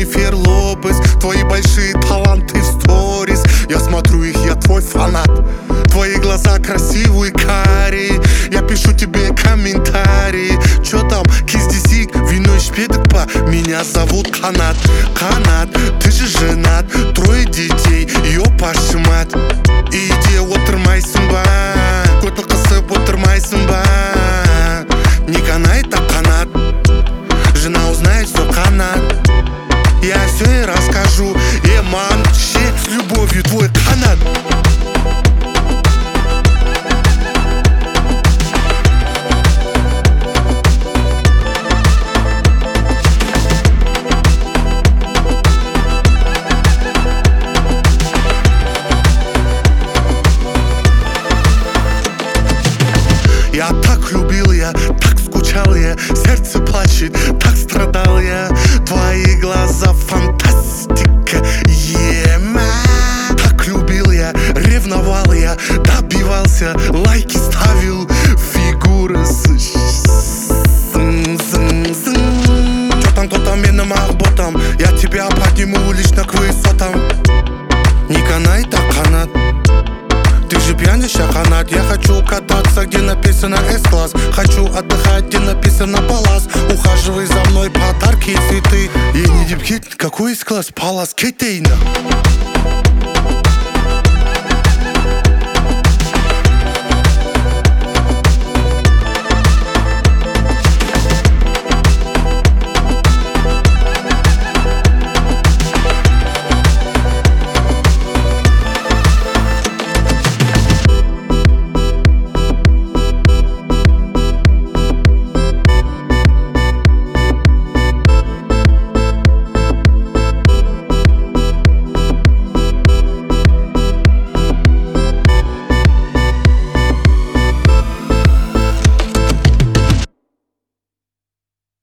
Дженнифер Лопес. Твои большие таланты в сторис, я смотрю их, я твой фанат. Твои глаза красивые, карие, я пишу тебе комментарии. Чё там, киздесик, вино шпедок па. Меня зовут Канат. Канат, ты же женат, 3 детей, ёпашы мать. Үйде отырмайсың ба, көтіл қысып отырмайсың ба. Не канает, а канат. Жена узнает, что канат. Я все ей расскажу, мамче, с любовью твой канат. Я так любил, я так скучал, я сердце плачет, так страдал я. Твои глаза фантастика, так любил я, ревновал я, добивался, лайки ставил, фигуры Чё там, кто там, менің ботом, я тебя подниму лично к высотам. Не канает, а канат. Ты же пьяниша, канат. Я хочу кататься, где написано С-класс. Хочу отдыхать, где написано Палас. Ухаживай за мной, подарки и цветы. Я не дипкит, какой С-класс? Палас, кетейна.